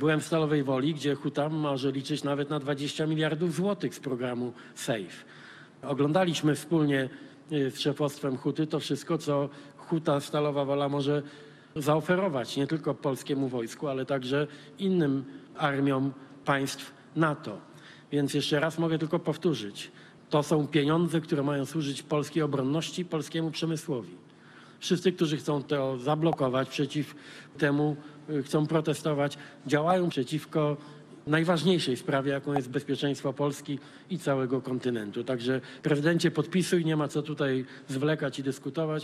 Byłem w Stalowej Woli, gdzie Huta może liczyć nawet na 20 miliardów złotych z programu SAFE. Oglądaliśmy wspólnie z szefostwem Huty to wszystko, co Huta Stalowa Wola może zaoferować nie tylko polskiemu wojsku, ale także innym armiom państw NATO. Więc jeszcze raz mogę tylko powtórzyć. To są pieniądze, które mają służyć polskiej obronności, polskiemu przemysłowi. Wszyscy, którzy chcą to zablokować, przeciw temu chcą protestować, działają przeciwko najważniejszej sprawie, jaką jest bezpieczeństwo Polski i całego kontynentu. Także prezydencie, podpisuj, nie ma co tutaj zwlekać i dyskutować.